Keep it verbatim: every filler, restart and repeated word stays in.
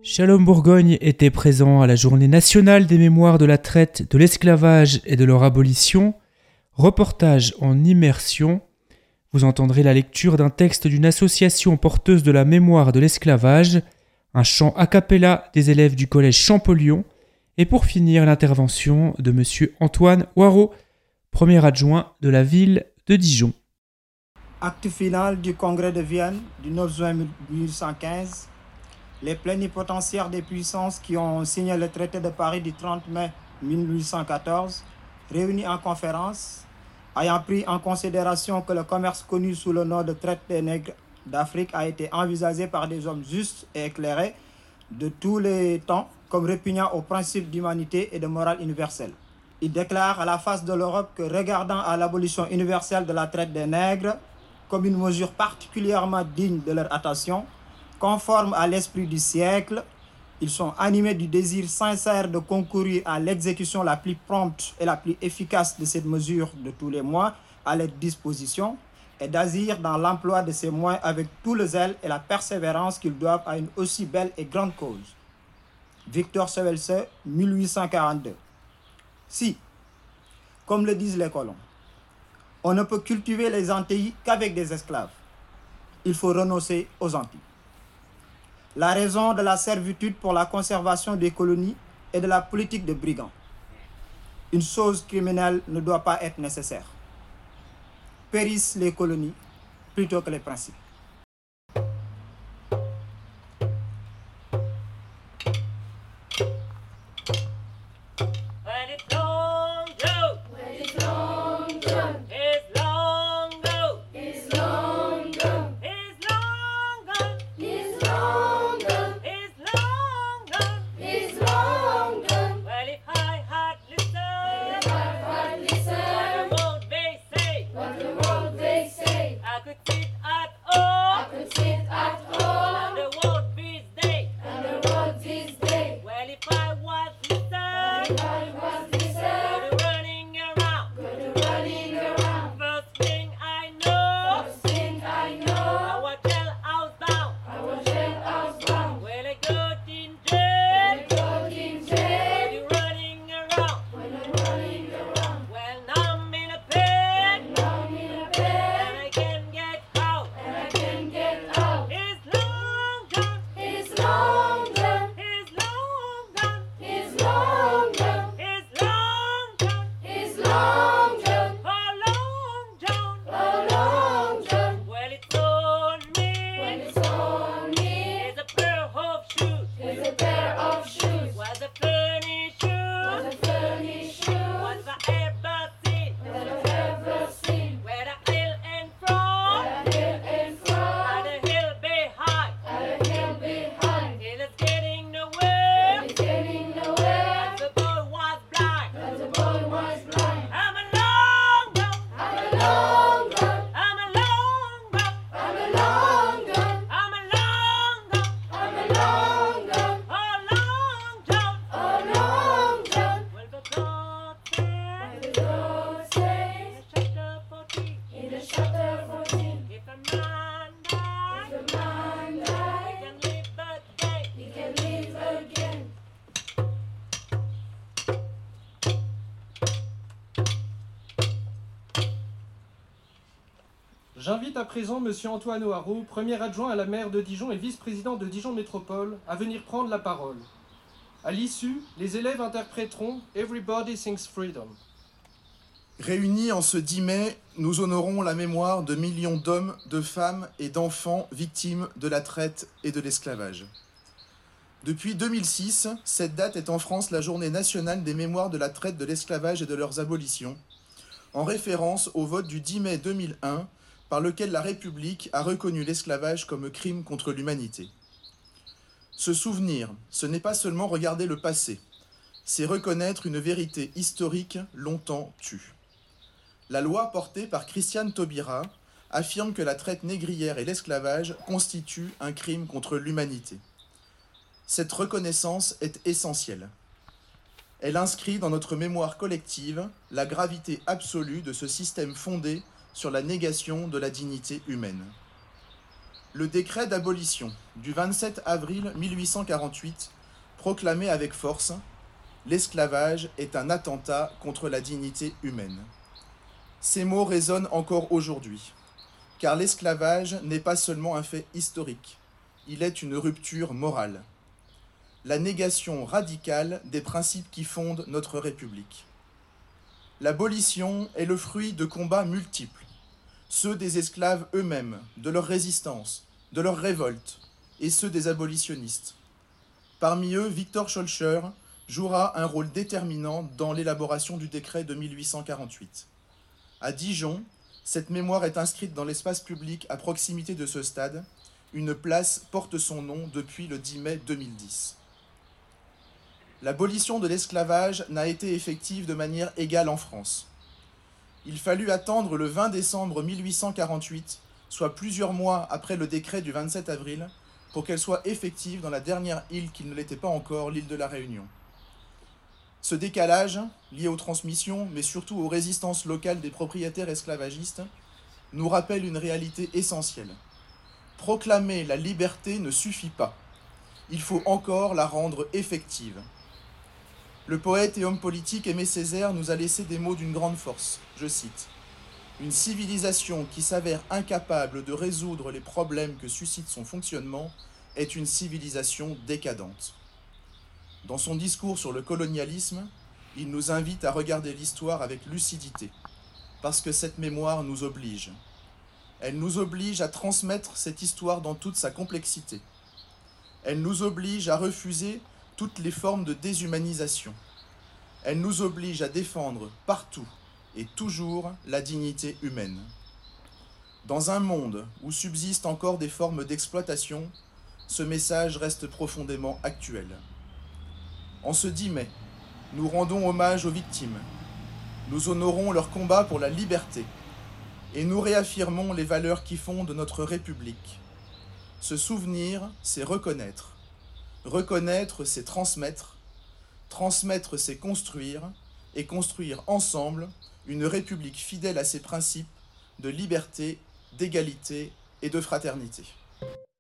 Shalom Bourgogne était présent à la Journée nationale des mémoires de la traite, de l'esclavage et de leur abolition. Reportage en immersion. Vous entendrez la lecture d'un texte d'une association porteuse de la mémoire de l'esclavage, un chant a cappella des élèves du collège Champollion, et pour finir l'intervention de monsieur Antoine Hoireau, premier adjoint de la ville de Dijon. Acte final du congrès de Vienne du neuf juin mille huit cent quinze. Les plénipotentiaires des puissances qui ont signé le traité de Paris du trente mai mille huit cent quatorze, réunis en conférence, ayant pris en considération que le commerce connu sous le nom de traite des nègres d'Afrique a été envisagé par des hommes justes et éclairés de tous les temps comme répugnant aux principes d'humanité et de morale universelle. Il déclare à la face de l'Europe que, regardant à l'abolition universelle de la traite des nègres comme une mesure particulièrement digne de leur attention, conforme à l'esprit du siècle, ils sont animés du désir sincère de concourir à l'exécution la plus prompte et la plus efficace de cette mesure de tous les moyens à leur disposition et d'agir dans l'emploi de ces moyens avec tout le zèle et la persévérance qu'ils doivent à une aussi belle et grande cause. Victor Sewelse, mille huit cent quarante-deux. Si, comme le disent les colons, on ne peut cultiver les Antilles qu'avec des esclaves, il faut renoncer aux Antilles. La raison de la servitude pour la conservation des colonies et de la politique de brigands. Une chose criminelle ne doit pas être nécessaire. Périssent les colonies plutôt que les principes. J'invite à présent monsieur Antoine Hoireau, premier adjoint à la maire de Dijon et vice-président de Dijon Métropole, à venir prendre la parole. À l'issue, les élèves interpréteront « Everybody Sings Freedom ». Réunis en ce dix mai, nous honorons la mémoire de millions d'hommes, de femmes et d'enfants victimes de la traite et de l'esclavage. Depuis deux mille six, cette date est en France la journée nationale des mémoires de la traite, de l'esclavage et de leurs abolitions, en référence au vote du dix mai deux mille un, par lequel la République a reconnu l'esclavage comme crime contre l'humanité. Se souvenir, ce n'est pas seulement regarder le passé, c'est reconnaître une vérité historique longtemps tue. La loi portée par Christiane Taubira affirme que la traite négrière et l'esclavage constituent un crime contre l'humanité. Cette reconnaissance est essentielle. Elle inscrit dans notre mémoire collective la gravité absolue de ce système fondé sur la négation de la dignité humaine. Le décret d'abolition du vingt-sept avril mille huit cent quarante-huit proclamait avec force « L'esclavage est un attentat contre la dignité humaine ». Ces mots résonnent encore aujourd'hui, car l'esclavage n'est pas seulement un fait historique, il est une rupture morale, la négation radicale des principes qui fondent notre République. L'abolition est le fruit de combats multiples, ceux des esclaves eux-mêmes, de leur résistance, de leur révolte, et ceux des abolitionnistes. Parmi eux, Victor Schœlcher jouera un rôle déterminant dans l'élaboration du décret de mille huit cent quarante-huit. À Dijon, cette mémoire est inscrite dans l'espace public à proximité de ce stade. Une place porte son nom depuis le dix mai deux mille dix. L'abolition de l'esclavage n'a été effective de manière égale en France. Il fallut attendre le vingt décembre mille huit cent quarante-huit, soit plusieurs mois après le décret du vingt-sept avril, pour qu'elle soit effective dans la dernière île qui ne l'était pas encore, l'île de la Réunion. Ce décalage, lié aux transmissions, mais surtout aux résistances locales des propriétaires esclavagistes, nous rappelle une réalité essentielle. Proclamer la liberté ne suffit pas. Il faut encore la rendre effective. Le poète et homme politique Aimé Césaire nous a laissé des mots d'une grande force. Je cite : « Une civilisation qui s'avère incapable de résoudre les problèmes que suscite son fonctionnement est une civilisation décadente. » Dans son discours sur le colonialisme, il nous invite à regarder l'histoire avec lucidité, parce que cette mémoire nous oblige. Elle nous oblige à transmettre cette histoire dans toute sa complexité. Elle nous oblige à refuser toutes les formes de déshumanisation. Elle nous oblige à défendre partout et toujours la dignité humaine. Dans un monde où subsistent encore des formes d'exploitation, ce message reste profondément actuel. En ce dix mai, nous rendons hommage aux victimes. Nous honorons leur combat pour la liberté et nous réaffirmons les valeurs qui fondent notre République. Se souvenir, c'est reconnaître. Reconnaître, c'est transmettre. Transmettre, c'est construire. Et construire ensemble une République fidèle à ses principes de liberté, d'égalité et de fraternité.